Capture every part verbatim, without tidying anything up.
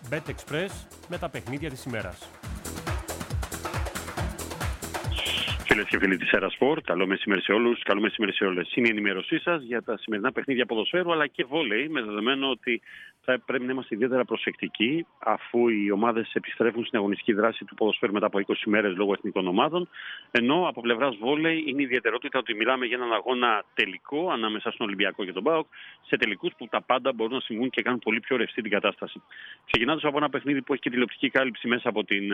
BetExpress με τα παιχνίδια της ημέρας. Φίλες και φίλοι της Έρα Σπορ, καλό μεσημέρι σε όλους, καλό μεσημέρι σε όλες. Είναι η ενημέρωσή σας για τα σημερινά παιχνίδια ποδοσφαίρου αλλά και βόλεϊ, με δεδομένο ότι θα πρέπει να είμαστε ιδιαίτερα προσεκτικοί αφού οι ομάδες επιστρέφουν στην αγωνιστική δράση του ποδοσφαίρου μετά από είκοσι μέρες λόγω εθνικών ομάδων. Ενώ από πλευράς βόλεϊ είναι η ιδιαιτερότητα ότι μιλάμε για έναν αγώνα τελικό ανάμεσα στον Ολυμπιακό και τον ΠΑΟΚ, σε τελικούς που τα πάντα μπορούν να συμβούν και κάνουν πολύ πιο ρευστή την κατάσταση. Ξεκινώντας από ένα παιχνίδι που έχει και τηλεοπτική κάλυψη μέσα από την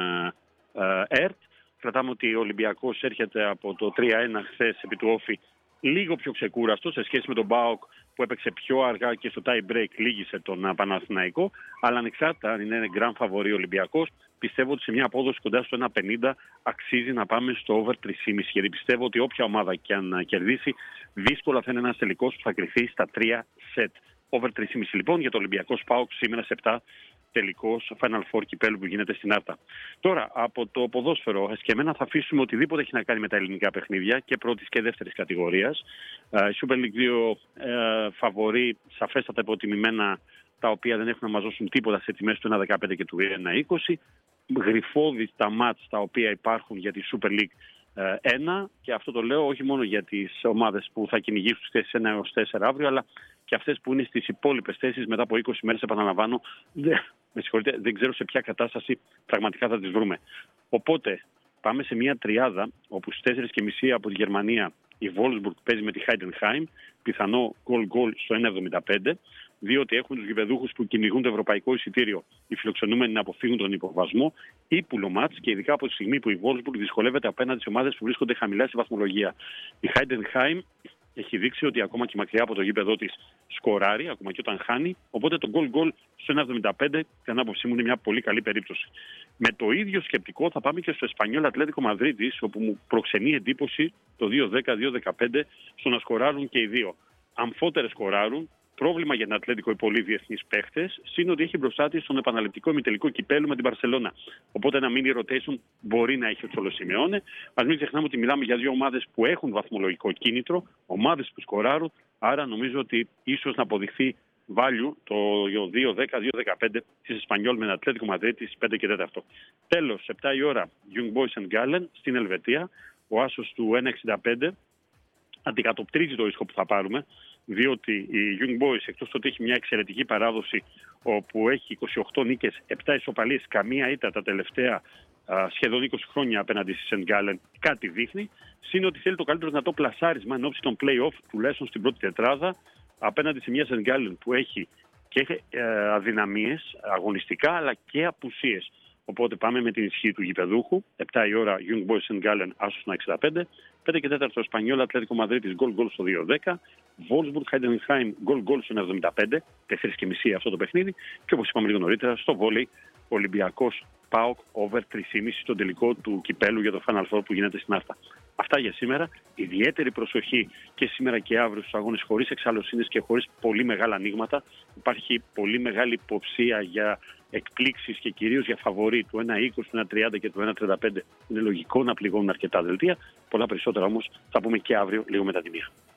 ΕΡΤ. Κρατάμε ότι ο Ολυμπιακός έρχεται από το τρία ένα χθες επί του Όφη λίγο πιο ξεκούραστο σε σχέση με τον ΠΑΟΚ που έπαιξε πιο αργά και στο tie break λύγησε τον Παναθηναϊκό. Αλλά ανεξάρτητα αν είναι grand favori ο Ολυμπιακός, πιστεύω ότι σε μια απόδοση κοντά στο ένα πενήντα αξίζει να πάμε στο over τρία κόμμα πέντε. Γιατί πιστεύω ότι όποια ομάδα και αν κερδίσει, δύσκολα θα είναι ένας τελικός που θα κρυφθεί στα τρία σετ. Over τρία κόμμα πέντε λοιπόν για το Ολυμπιακό ΠΑΟΚ σήμερα σε επτά. Τελικός Final Four κυπέλου που γίνεται στην Άρτα. Τώρα, από το ποδόσφαιρο, εσκεμμένα θα αφήσουμε οτιδήποτε έχει να κάνει με τα ελληνικά παιχνίδια και πρώτης και δεύτερης κατηγορίας. Η Super League δύο ε, φαβορεί σαφέστατα υποτιμημένα, τα οποία δεν έχουν να μας δώσουν τίποτα σε τιμές του ένα δεκαπέντε και του ένα είκοσι. Γρυφώδη τα μάτς τα οποία υπάρχουν για τη Super League ένα, και αυτό το λέω όχι μόνο για τις ομάδες που θα κυνηγήσουν στις θέσεις ένα έως τέσσερα αύριο, αλλά και αυτές που είναι στις υπόλοιπες θέσεις μετά από είκοσι μέρες, επαναλαμβάνω, δεν, με συγχωρείτε, δεν ξέρω σε ποια κατάσταση πραγματικά θα τις βρούμε. Οπότε πάμε σε μια τριάδα όπου στις τέσσερα και μισή από τη Γερμανία η Wolfsburg παίζει με τη Heidenheim, πιθανό goal-goal στο ένα εβδομήντα πέντε, διότι έχουν τους γηπεδούχους που κυνηγούν το ευρωπαϊκό εισιτήριο, οι φιλοξενούμενοι να αποφύγουν τον υποβασμό, ύπουλο μάτς, και ειδικά από τη στιγμή που η Wolfsburg δυσκολεύεται απέναντι σε ομάδες που βρίσκονται χαμηλά στη βαθμολογία. Η Heidenheim έχει δείξει ότι ακόμα και μακριά από το γήπεδό της σκοράρει, ακόμα και όταν χάνει. Οπότε το goal goal στο ένα εβδομήντα πέντε, κατά άποψή μου, είναι μια πολύ καλή περίπτωση. Με το ίδιο σκεπτικό θα πάμε και στο Εσπανιόλ Ατλέτικο Μαδρίτης, όπου μου προξενεί εντύπωση το δύο δέκα δύο δεκαπέντε στο να σκοράρουν και οι δύο. Αμφότερες σκοράρουν. Πρόβλημα για την Ατλέτικο οι πολλοί διεθνείς παίχτες, σύν ότι έχει μπροστά της στον επαναληπτικό ημιτελικό κυπέλου με την Μπαρσελόνα. Οπότε ένα mini rotation μπορεί να έχει ο Τσόλο Σιμεώνε. Ας μην ξεχνάμε ότι μιλάμε για δύο ομάδες που έχουν βαθμολογικό κίνητρο, ομάδες που σκοράρουν. Άρα νομίζω ότι ίσως να αποδειχθεί value το δύο δέκα δύο δεκαπέντε της Εσπανιόλ με την Ατλέτικο Μαδρίτης πέντε και τέταρτο. Τέλος, επτά η ώρα Young Boys and Gallen στην Ελβετία. Ο άσος του ένα εξήντα πέντε αντικατοπτρίζει το ρίσκο που θα πάρουμε, διότι η Young Boys, εκτός ότι έχει μια εξαιρετική παράδοση όπου έχει είκοσι οκτώ νίκες, επτά ισοπαλίες, καμία ήττα τα τελευταία α, σχεδόν είκοσι χρόνια απέναντι στη Σεντ Γκάλεν, κάτι δείχνει, σύν ότι θέλει το καλύτερο δυνατό πλασάρισμα εν ώψη των play-off, τουλάχιστον στην πρώτη τετράδα, απέναντι σε μια Σεντ Γκάλεν που έχει και ε, αδυναμίες αγωνιστικά αλλά και απουσίες. Οπότε πάμε με την ισχύ του γηπεδούχου. επτά η ώρα Young Boys and Gallen, άσος ένα εξήντα πέντε. πέντε και τέταρτο Εσπανιόλ Ατλέτικο Μαδρίτης, goal goal στο δύο δέκα. Wolfsburg Heidenheim, goal goal στο ένα εβδομήντα πέντε. τέσσερα και μισή αυτό το παιχνίδι. Και όπως είπαμε λίγο νωρίτερα, στο βόλεϊ Ολυμπιακός ΠΑΟΚ over τρία κόμμα πέντε στον τελικό του κυπέλου για το Final Four που γίνεται στην Άρτα. Αυτά για σήμερα. Ιδιαίτερη προσοχή και σήμερα και αύριο στους αγώνες χωρίς εξαλλοσύνες και χωρίς πολύ μεγάλα ανοίγματα. Υπάρχει πολύ μεγάλη υποψία για εκπλήξεις και κυρίως για φαβορί του ένα είκοσι, του ένα τριάντα και του ένα τριάντα πέντε. Είναι λογικό να πληγώνουν αρκετά δελτία. Πολλά περισσότερα όμως θα πούμε και αύριο λίγο μετά τη μία.